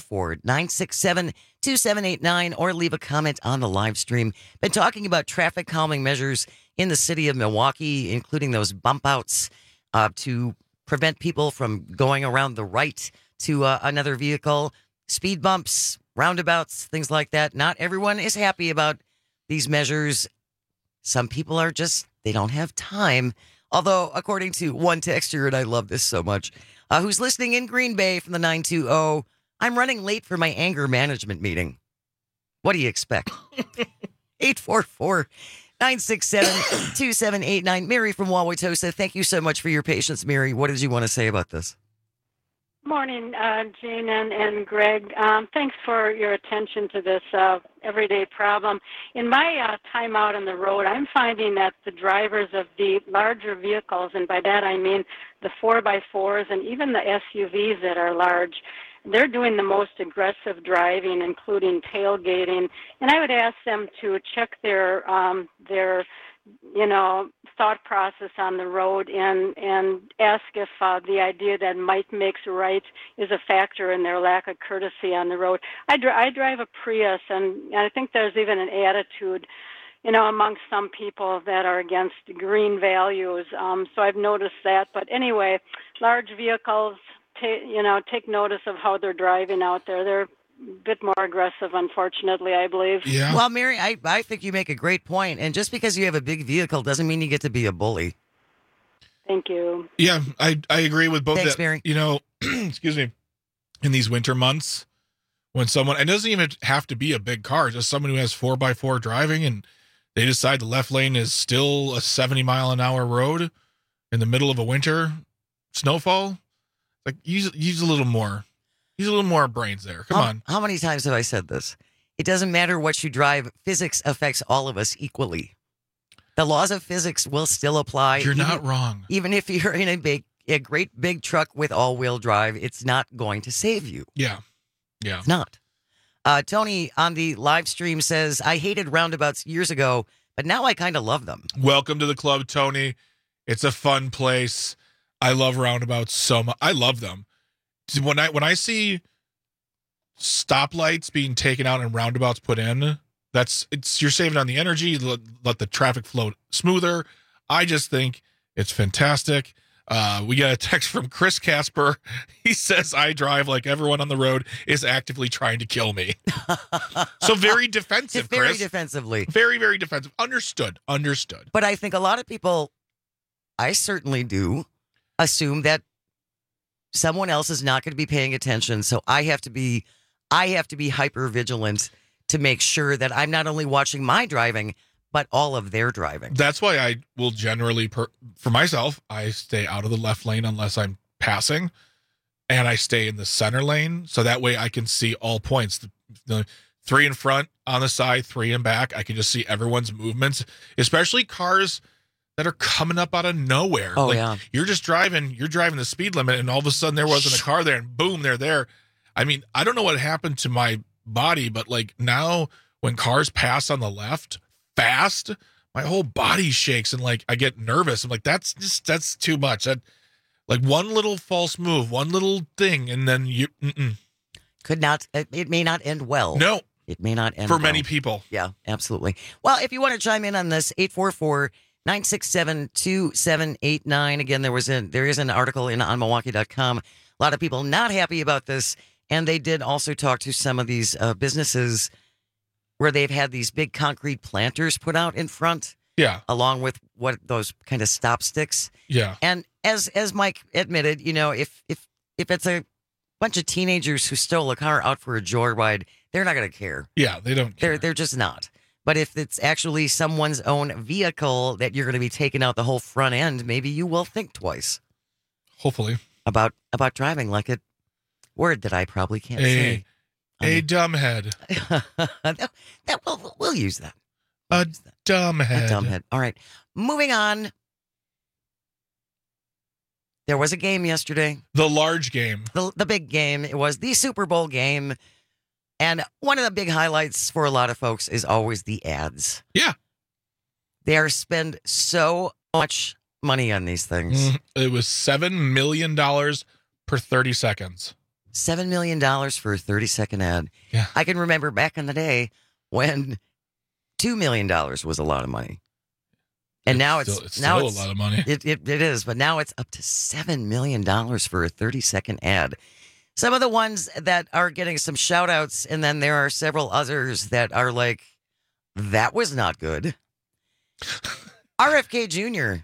844-967-2789 or leave a comment on the live stream. Been talking about traffic calming measures in the city of Milwaukee, including those bump outs to prevent people from going around the right to another vehicle, speed bumps, roundabouts, things like that. Not everyone is happy about these measures. Some people are just, they don't have time. Although, according to one texter, and I love this so much, who's listening in Green Bay from the 920, I'm running late for my anger management meeting. What do you expect? 844-967-2789. Mary from Wauwatosa, thank you so much for your patience, Mary. What did you want to say about this? Morning, Jane and Greg. Thanks for your attention to this everyday problem. In my time out on the road, I'm finding that the drivers of the larger vehicles, and by that I mean the 4x4s and even the SUVs that are large, they're doing the most aggressive driving, including tailgating. And I would ask them to check their thought process on the road and ask if the idea that might makes right is a factor in their lack of courtesy on the road. I drive a Prius, and I think there's even an attitude, amongst some people that are against green values. So I've noticed that. But anyway, large vehicles, take notice of how they're driving out there. They're a bit more aggressive, unfortunately, I believe. Yeah. Well, Mary, I think you make a great point. And just because you have a big vehicle doesn't mean you get to be a bully. Thank you. Yeah, I agree with both. Thanks, Mary. Excuse me, in these winter months, when someone, it doesn't even have to be a big car, just someone who has 4x4 driving and they decide the left lane is still a 70-mile-an-hour road in the middle of a winter snowfall, like use a little more. Use a little more brains there. Come on. How many times have I said this? It doesn't matter what you drive. Physics affects all of us equally. The laws of physics will still apply. You're not wrong. Even if you're in a great big truck with all-wheel drive, it's not going to save you. Yeah. It's not. Tony on the live stream says, I hated roundabouts years ago, but now I kind of love them. Welcome to the club, Tony. It's a fun place. I love roundabouts so much. I love them. When I see stoplights being taken out and roundabouts put in, you're saving on the energy, let the traffic flow smoother. I just think it's fantastic. We got a text from Chris Casper. He says, I drive like everyone on the road is actively trying to kill me. So very defensive, Chris. Very defensively. Very, very defensive. Understood. But I think a lot of people, I certainly do, assume that someone else is not going to be paying attention. So I have to be hyper vigilant to make sure that I'm not only watching my driving, but all of their driving. That's why I will generally, for myself, I stay out of the left lane unless I'm passing, and I stay in the center lane. So that way I can see all points. The 3 in front, on the side, 3 in back. I can just see everyone's movements, especially cars that are coming up out of nowhere. Oh, yeah. You're driving the speed limit, and all of a sudden there wasn't a car there, and boom, they're there. I mean, I don't know what happened to my body, but like now when cars pass on the left fast, my whole body shakes and like I get nervous. I'm like, that's too much. That, like, one little false move, one little thing, and then you it may not end well. No. It may not end for well. many people. Yeah, absolutely. Well, if you want to chime in on this, 844-967-2789. Again, there is an article on Milwaukee.com. A lot of people not happy about this, and they did also talk to some of these businesses where they've had these big concrete planters put out in front. Yeah. Along with those kind of stop sticks. Yeah. And as Mike admitted, if it's a bunch of teenagers who stole a car out for a joyride, they're not going to care. Yeah, they don't care. They're just not. But if it's actually someone's own vehicle that you're going to be taking out the whole front end, maybe you will think twice. Hopefully. About driving like it. Word that I probably can't say. A dumbhead. We'll use that. Dumbhead. A dumbhead. All right. Moving on. There was a game yesterday. The large game. The big game. It was the Super Bowl game. And one of the big highlights for a lot of folks is always the ads. Yeah. They are spend so much money on these things. It was $7 million per 30 seconds. $7 million for a 30-second ad. Yeah. I can remember back in the day when $2 million was a lot of money. And now it's still a lot of money. It is, but now it's up to $7 million for a 30-second ad. Some of the ones that are getting some shout outs, and then there are several others that are like, that was not good. RFK Jr.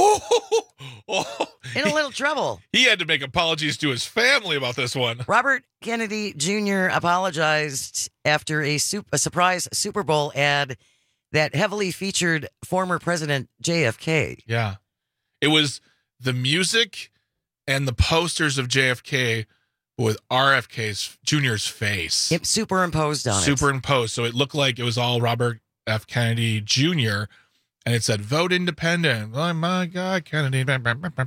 In a little trouble. He had to make apologies to his family about this one. Robert Kennedy Jr. apologized after a surprise Super Bowl ad that heavily featured former President JFK. Yeah. It was the music and the posters of JFK with RFK Jr.'s face. It superimposed on it. Superimposed. So it looked like it was all Robert F. Kennedy Jr., and it said, vote independent. Oh, my God, Kennedy. Well,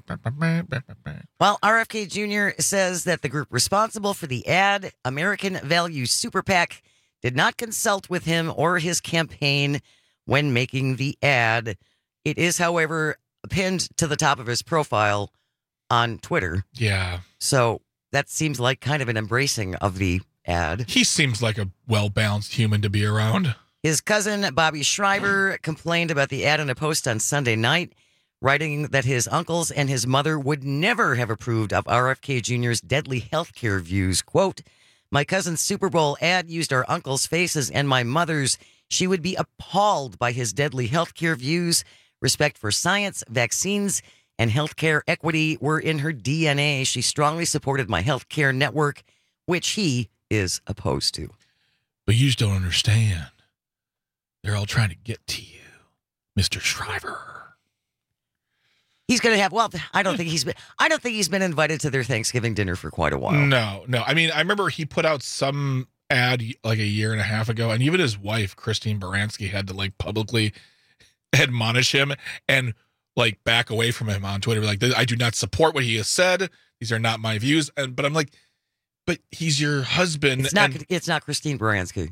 RFK Jr. says that the group responsible for the ad, American Values Super PAC, did not consult with him or his campaign when making the ad. It is, however, pinned to the top of his profile on Twitter. Yeah. So that seems like kind of an embracing of the ad. He seems like a well-balanced human to be around. His cousin, Bobby Schreiber, complained about the ad in a post on Sunday night, writing that his uncles and his mother would never have approved of RFK Jr.'s deadly healthcare views. Quote, my cousin's Super Bowl ad used our uncle's faces and my mother's. She would be appalled by his deadly healthcare views. Respect for science, vaccines, and healthcare equity were in her DNA. She strongly supported my healthcare network, which he is opposed to. But you just don't understand. They're all trying to get to you, Mr. Schreiber. He's going to have, well, I don't think he's been invited to their Thanksgiving dinner for quite a while. No. I mean, I remember he put out some ad like a year and a half ago, and even his wife, Christine Baranski, had to like publicly admonish him and like back away from him on Twitter. Like, I do not support what he has said. These are not my views. But I'm like, but he's your husband. It's not Christine Baranski.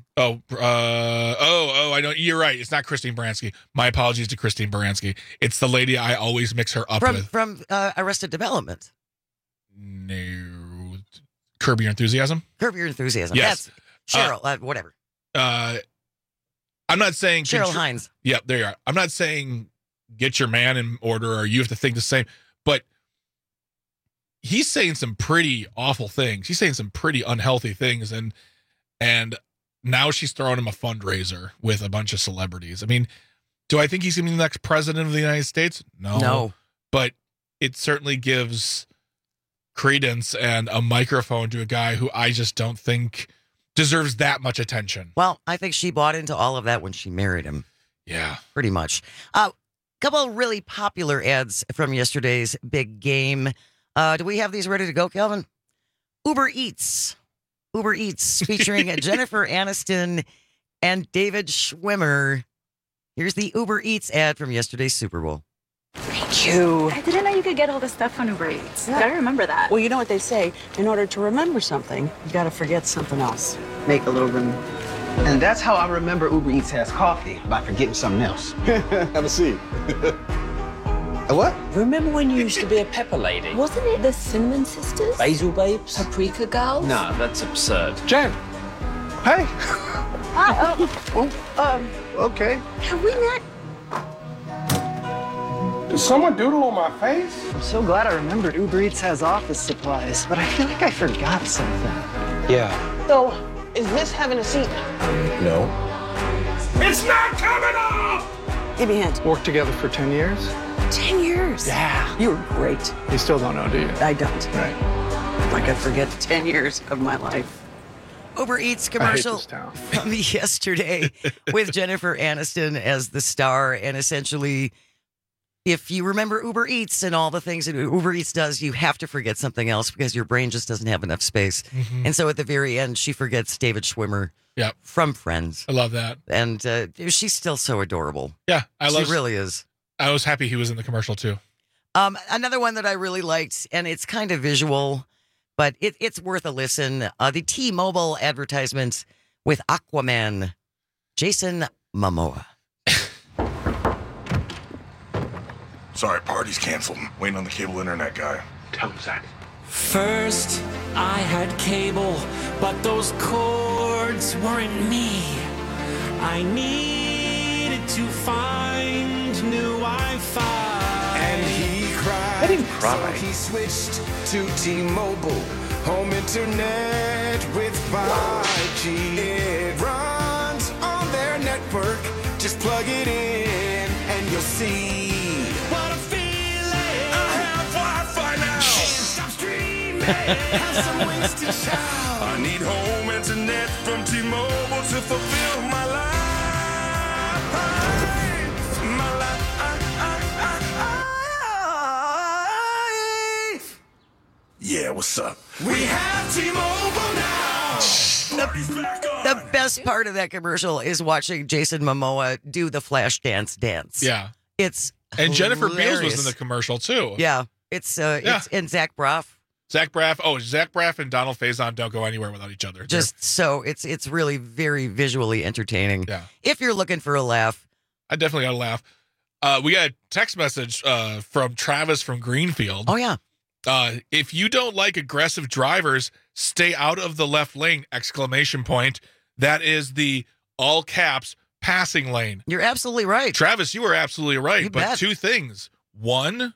I know. You're right. It's not Christine Baranski. My apologies to Christine Baranski. It's the lady I always mix her up with. From Arrested Development. No. Curb Your Enthusiasm? Curb Your Enthusiasm. Yes. That's Cheryl, whatever. I'm not saying... Cheryl Hines. Yeah, there you are. I'm not saying get your man in order or you have to think the same, but he's saying some pretty awful things. He's saying some pretty unhealthy things, and now she's throwing him a fundraiser with a bunch of celebrities. I mean, do I think he's going to be the next president of the United States? No. But it certainly gives credence and a microphone to a guy who I just don't think deserves that much attention. Well, I think she bought into all of that when she married him. Yeah. Pretty much. Couple of really popular ads from yesterday's big game. Do we have these ready to go, Calvin? Uber Eats featuring Jennifer Aniston and David Schwimmer. Here's the Uber Eats ad from yesterday's Super Bowl. Thank you. I didn't know you could get all this stuff on Uber Eats. Yeah. Gotta remember that. Well, you know what they say. In order to remember something, you gotta forget something else. Make a little room. And that's how I remember Uber Eats has coffee, by forgetting something else. Have a seat. A what? Remember when you used to be a pepper lady? Wasn't it the Cinnamon Sisters? Basil Babes? Paprika Girls? No, that's absurd. Jen! Hey! Hi. Okay. Have we not? Did someone doodle on my face? I'm so glad I remembered Uber Eats has office supplies, but I feel like I forgot something. Yeah. So, is this having a seat? No. It's not coming off! Give me a hand. Worked together for 10 years? 10 years? Yeah. You were great. You still don't know, do you? I don't. Right. Like I forget 10 years of my life. Uber Eats commercial from yesterday with Jennifer Aniston as the star. And essentially, if you remember Uber Eats and all the things that Uber Eats does, you have to forget something else because your brain just doesn't have enough space. Mm-hmm. And so at the very end, she forgets David Schwimmer from Friends. I love that. And she's still so adorable. Yeah, she really is. I was happy he was in the commercial too. Another one that I really liked, and it's kind of visual, but it's worth a listen. The T-Mobile advertisement with Aquaman, Jason Momoa. Sorry, party's canceled. Waiting on the cable internet guy. Tell him, Zach. First, I had cable, but those cords weren't me. I needed to find new Wi-Fi. And he cried. I didn't cry. So he switched to T-Mobile, home internet with 5G. It runs on their network. Just plug it in and you'll see what a feeling. I have Wi-Fi now. Can't stop streaming. Have some wings to chow. I need home internet from T-Mobile to fulfill my life. My life. Yeah, what's up? We have T-Mobile now. The best part of that commercial is watching Jason Momoa do the flash dance. Yeah. It's and Jennifer hilarious. Beals was in the commercial too. Yeah. It's and Zach Braff. Zach Braff and Donald Faison don't go anywhere without each other. It's really very visually entertaining. Yeah. If you're looking for a laugh. I definitely got a laugh. We got a text message from Travis from Greenfield. Oh yeah. If you don't like aggressive drivers, stay out of the left lane, ! That is the all caps passing lane. You're absolutely right. Travis, you are absolutely right. You but bet. Two things. One,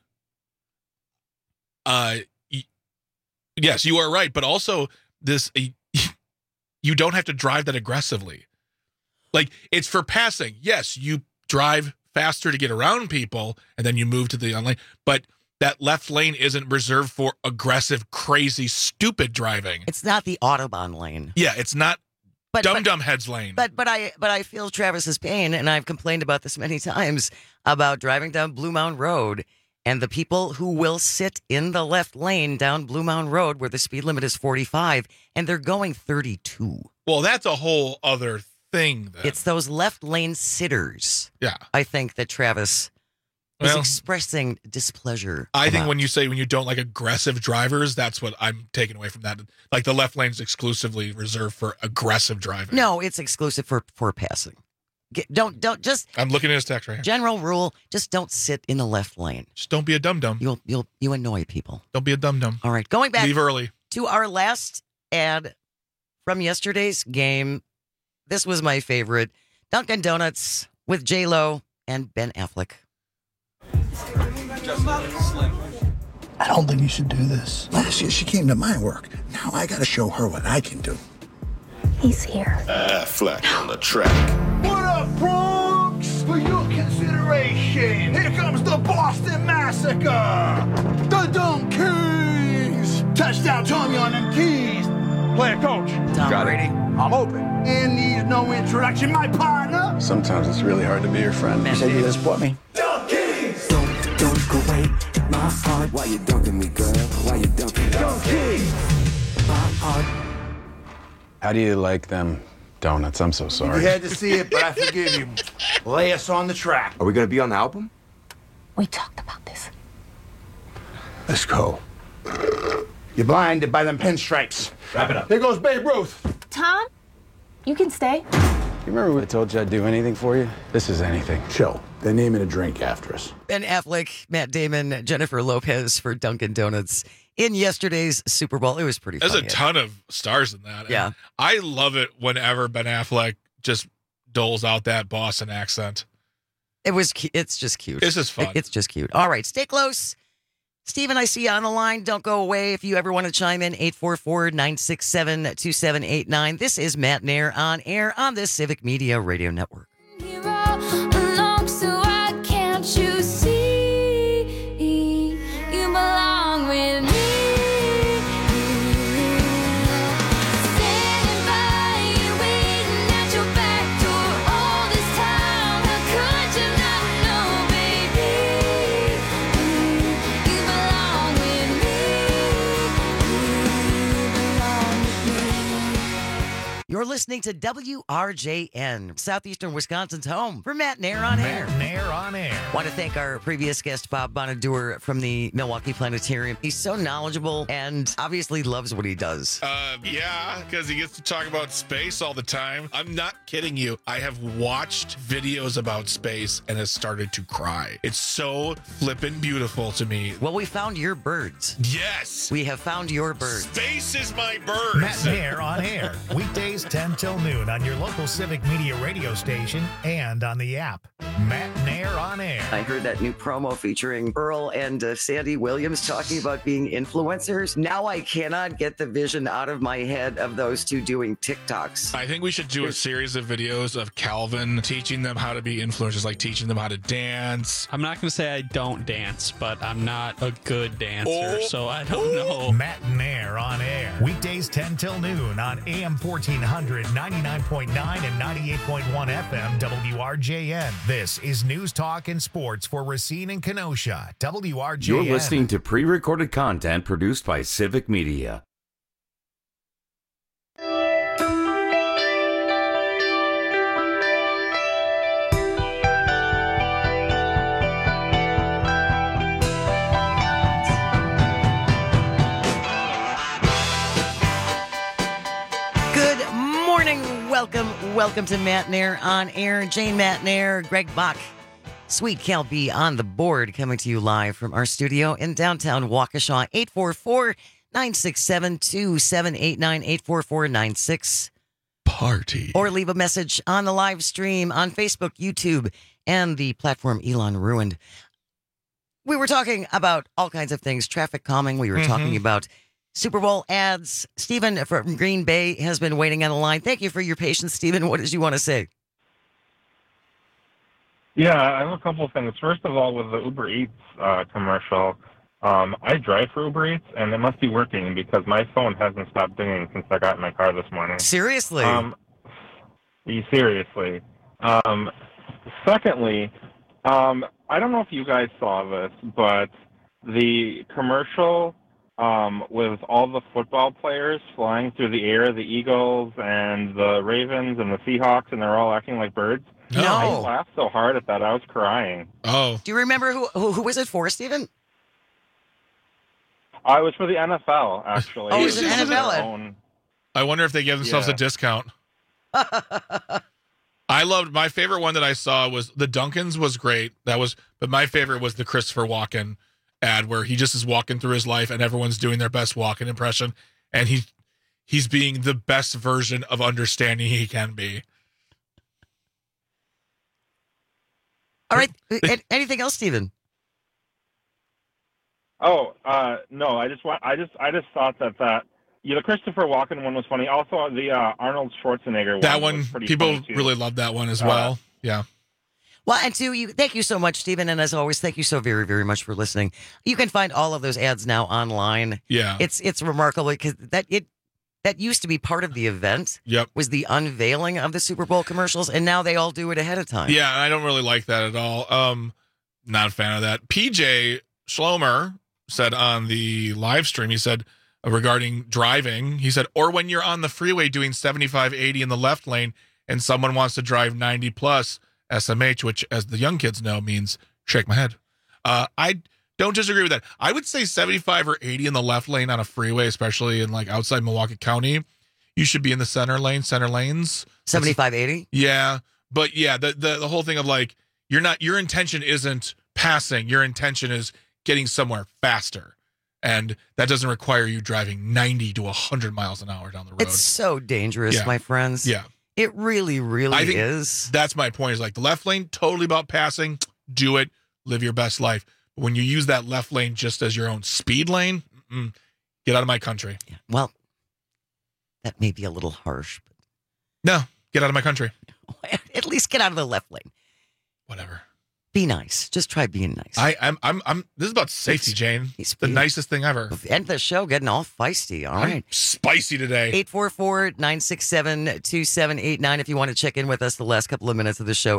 yes, you are right. But also this, you don't have to drive that aggressively. Like it's for passing. Yes, you drive faster to get around people and then you move to the on lane. But that left lane isn't reserved for aggressive, crazy, stupid driving. It's not the Autobahn lane. Yeah, it's not dumb heads lane. But I feel Travis's pain, and I've complained about this many times about driving down Blue Mountain Road and the people who will sit in the left lane down Blue Mountain Road where the speed limit is 45 and they're going 32. Well, that's a whole other thing. Then. It's those left lane sitters. Yeah. I think that Travis is expressing displeasure. I think when you don't like aggressive drivers, that's what I'm taking away from that. Like the left lane is exclusively reserved for aggressive driving. No, it's exclusive for passing. Don't just. I'm looking at his text right here. General rule: just don't sit in the left lane. Just don't be a dum-dum. You annoy people. Don't be a dum-dum. All right, going back. Leave early. To our last ad from yesterday's game. This was my favorite: Dunkin' Donuts with J-Lo and Ben Affleck. I don't think you should do this. Last year she came to my work. Now I gotta show her what I can do. He's here. Affleck on the track. What up, Bronx? For your consideration, here comes the Boston Massacre. The Dunk Kings. Touchdown Tommy on them keys. Player coach. Tom Brady. I'm open. And needs no introduction, my partner. Sometimes it's really hard to be your friend. You said you just support me. Dunk Kings. Don't go away. My heart. Why you dunking me, girl? Why you dunking? Dunk Kings. My heart. How do you like them donuts? I'm so sorry. You had to see it, but I forgive you. Lay us on the track. Are we gonna be on the album? We talked about this. Let's go. You're blinded by them pinstripes. Wrap it up. Here goes Babe Ruth. Tom, you can stay. You remember when I told you I'd do anything for you? This is anything. Chill. They're naming a drink after us. Ben Affleck, Matt Damon, Jennifer Lopez for Dunkin' Donuts in yesterday's Super Bowl. It was pretty funny. There's a ton of stars in that. Yeah. And I love it whenever Ben Affleck just doles out that Boston accent. It's just cute. It's just fun. It's just cute. All right, stay close. Steven, I see you on the line. Don't go away. If you ever want to chime in, 844-967-2789. This is Matt Nair on air on the Civic Media Radio Network. So why can't you see you belong with me? Standing by listening to WRJN, Southeastern Wisconsin's home for Matt Nair on Air. Matt Nair on Air. Want to thank our previous guest, Bob Bonadur from the Milwaukee Planetarium. He's so knowledgeable and obviously loves what he does. Yeah, because he gets to talk about space all the time. I'm not kidding you. I have watched videos about space and has started to cry. It's so flippin' beautiful to me. Well, we found your birds. Yes. We have found your birds. Space is my birds. Matt Nair on Air. Weekdays 10 till noon on your local Civic Media radio station and on the app. Matt Nair on Air. I heard that new promo featuring Earl and Sandy Williams talking about being influencers. Now I cannot get the vision out of my head of those two doing TikToks. I think we should do a series of videos of Calvin teaching them how to be influencers, like teaching them how to dance. I'm not going to say I don't dance, but I'm not a good dancer, so I don't know. Matt Nair on Air. Weekdays 10 till noon on AM 1400, 99.9 and 98.1 FM WRJN. This is News Talk and Sports for Racine and Kenosha. WRJN. You're listening to pre-recorded content produced by Civic Media. Welcome to Matt Nair on Air. Jane Matt Nair, Greg Bach, Sweet Cal B on the board, coming to you live from our studio in downtown Waukesha. 844-967-2789, 844-96 Party. Or leave a message on the live stream on Facebook, YouTube, and the platform Elon Ruined. We were talking about all kinds of things, traffic calming. We were talking about Super Bowl ads. Stephen from Green Bay has been waiting on the line. Thank you for your patience, Stephen. What did you want to say? Yeah, I have a couple of things. First of all, with the Uber Eats commercial, I drive for Uber Eats, and it must be working because my phone hasn't stopped dinging since I got in my car this morning. Seriously? Seriously. Secondly, I don't know if you guys saw this, but the commercial with all the football players flying through the air, the Eagles and the Ravens and the Seahawks, and they're all acting like birds. No. I laughed so hard at that, I was crying. Oh. Do you remember who was it for, Stephen? I was for the NFL, actually. Oh, it was an NFL. I wonder if they gave themselves a discount. I loved, my favorite one that I saw was the Duncans was great. But my favorite was the Christopher Walken ad where he just is walking through his life and everyone's doing their best Walken impression, and he's being the best version of understanding he can be. All right. Anything else, Stephen? Oh, no, I just thought that the Christopher Walken one was funny. Also, the Arnold Schwarzenegger one. That one, was pretty people funny too. really loved that one as well. Yeah. Well, and thank you so much, Stephen. And as always, thank you so very, very much for listening. You can find all of those ads now online. Yeah. It's remarkable because that used to be part of the event. Yep. Was the unveiling of the Super Bowl commercials, and now they all do it ahead of time. Yeah, I don't really like that at all. Not a fan of that. PJ Schlomer said on the live stream, he said regarding driving, he said, or when you're on the freeway doing 75, 80 in the left lane and someone wants to drive 90 plus SMH, which as the young kids know means shake my head. I don't disagree with that. I would say 75 or 80 in the left lane on a freeway, especially in like outside Milwaukee County. You should be in the center lanes. 75, 80? Yeah. But yeah, the whole thing of like, your intention isn't passing. Your intention is getting somewhere faster. And that doesn't require you driving 90 to 100 miles an hour down the road. It's so dangerous, my friends. Yeah. It really, really is. That's my point. Is like the left lane, totally about passing. Do it. Live your best life. But when you use that left lane just as your own speed lane, get out of my country. Yeah. Well, that may be a little harsh. But no, get out of my country. At least get out of the left lane. Whatever. Be nice. Just try being nice. I'm this is about safety, Jane. It's the nicest thing ever. End the show getting all feisty. All right. I'm spicy today. 844-967-2789 if you want to check in with us the last couple of minutes of the show.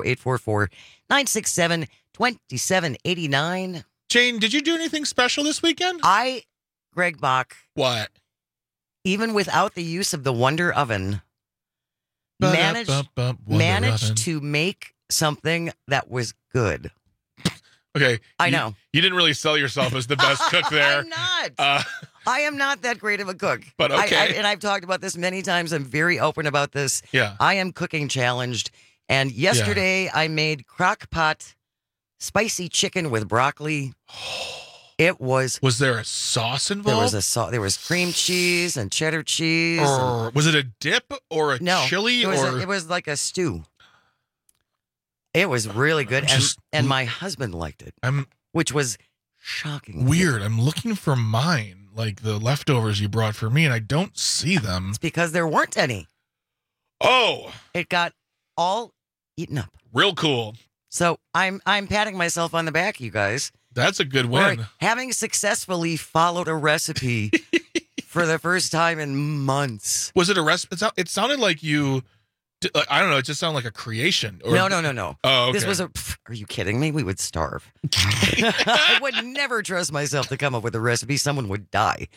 844-967-2789. Jane, did you do anything special this weekend? Greg Bach. What? Even without the use of the Wonder Oven, managed to make something that was good. Okay. I know. You didn't really sell yourself as the best cook there. I'm not. I am not that great of a cook. But okay. And I've talked about this many times. I'm very open about this. Yeah. I am cooking challenged. And yesterday I made crock pot spicy chicken with broccoli. It was. Was there a sauce involved? There was a sauce. There was cream cheese and cheddar cheese. Or was it a dip or a chili? It was like a stew. It was really good, and my husband liked it, which was shocking. Weird. I'm looking for mine, like the leftovers you brought for me, and I don't see them. It's because there weren't any. Oh. It got all eaten up. Real cool. So I'm patting myself on the back, you guys. That's a good win. Having successfully followed a recipe for the first time in months. Was it a recipe? It sounded like you... I don't know. It just sounded like a creation. No. Oh, okay. This was are you kidding me? We would starve. I would never trust myself to come up with a recipe. Someone would die.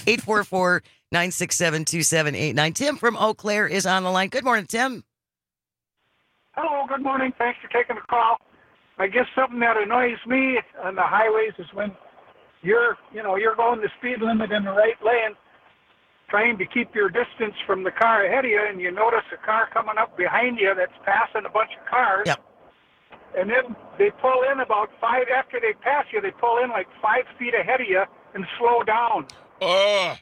844-967-2789. Tim from Eau Claire is on the line. Good morning, Tim. Hello, good morning. Thanks for taking the call. I guess something that annoys me on the highways is when you're going the speed limit in the right lane, trying to keep your distance from the car ahead of you, and you notice a car coming up behind you that's passing a bunch of cars. Yep. And then they pull in after they pass you, they pull in like 5 feet ahead of you and slow down. Oh.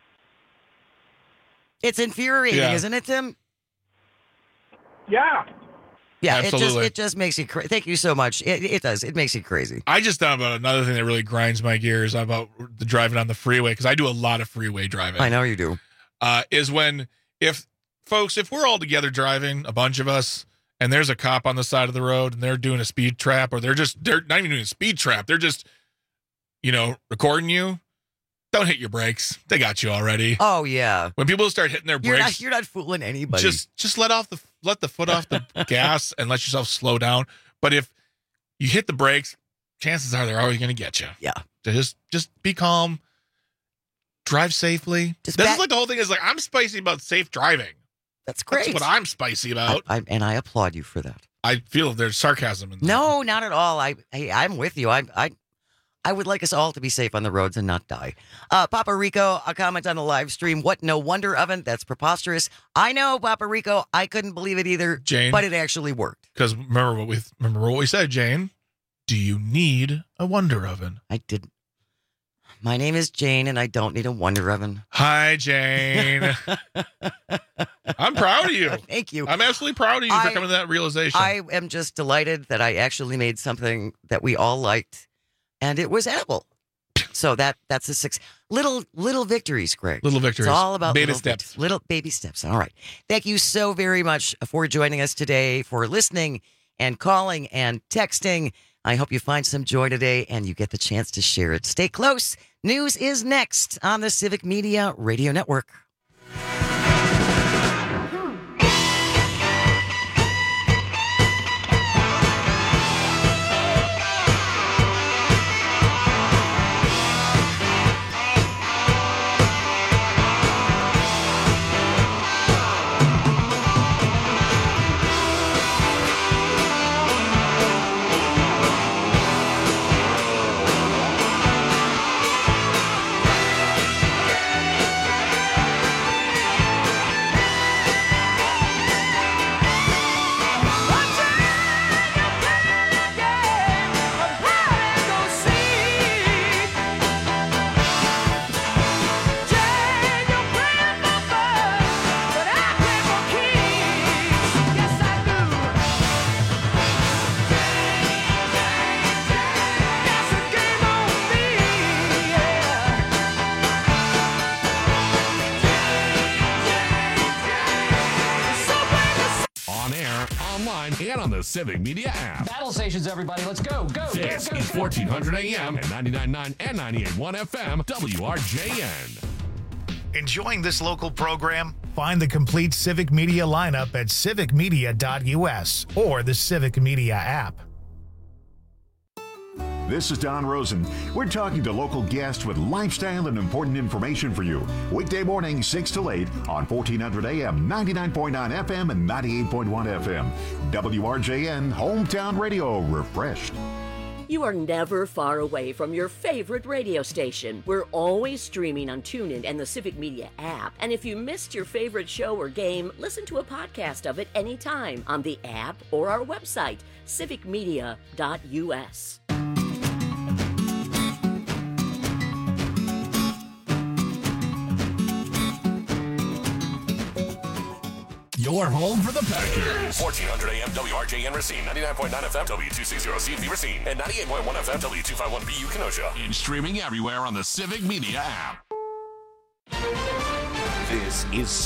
It's infuriating, isn't it, Tim? Yeah. Yeah, absolutely. It just makes you crazy. Thank you so much. It does. It makes you crazy. I just thought about another thing that really grinds my gears about the driving on the freeway, because I do a lot of freeway driving. I know you do. Is when, if we're all together driving, a bunch of us, and there's a cop on the side of the road and they're doing a speed trap, or they're not even doing a speed trap, they're just, recording you, don't hit your brakes. They got you already. Oh, yeah. When people start hitting their brakes. You're not fooling anybody. Just let the foot off the gas and let yourself slow down. But if you hit the brakes, chances are they're always going to get you. Yeah. Just be calm. Drive safely. This is like the whole thing is like, I'm spicy about safe driving. That's great. That's what I'm spicy about. And I applaud you for that. I feel there's sarcasm in that. No, not at all. I'm with you. I would like us all to be safe on the roads and not die. Papa Rico, a comment on the live stream. What, no wonder oven? That's preposterous. I know, Papa Rico. I couldn't believe it either, Jane, but it actually worked. Because remember what we said, Jane. Do you need a Wonder Oven? I didn't. My name is Jane, and I don't need a Wonder Oven. Hi, Jane. I'm proud of you. Thank you. I'm absolutely proud of you for coming to that realization. I am just delighted that I actually made something that we all liked. And it was edible. So that's a 6. Little victories, Greg. Little victories. It's all about baby steps. Little baby steps. All right. Thank you so very much for joining us today, for listening and calling and texting. I hope you find some joy today and you get the chance to share it. Stay close. News is next on the Civic Media Radio Network. And on the Civic Media app. Battle stations, everybody. Let's go. This is 1400 AM and 99.9 and 98.1 FM WRJN. Enjoying this local program? Find the complete Civic Media lineup at civicmedia.us or the Civic Media app. This is Don Rosen. We're talking to local guests with lifestyle and important information for you. Weekday morning, 6 to 8 on 1400 AM, 99.9 FM, and 98.1 FM. WRJN, Hometown Radio, refreshed. You are never far away from your favorite radio station. We're always streaming on TuneIn and the Civic Media app. And if you missed your favorite show or game, listen to a podcast of it anytime on the app or our website, civicmedia.us. Your home for the Packers. 1400 AM WRJN Racine, 99.9 FM W260CB Racine, and 98.1 FM W251BU Kenosha. And streaming everywhere on the Civic Media app. This is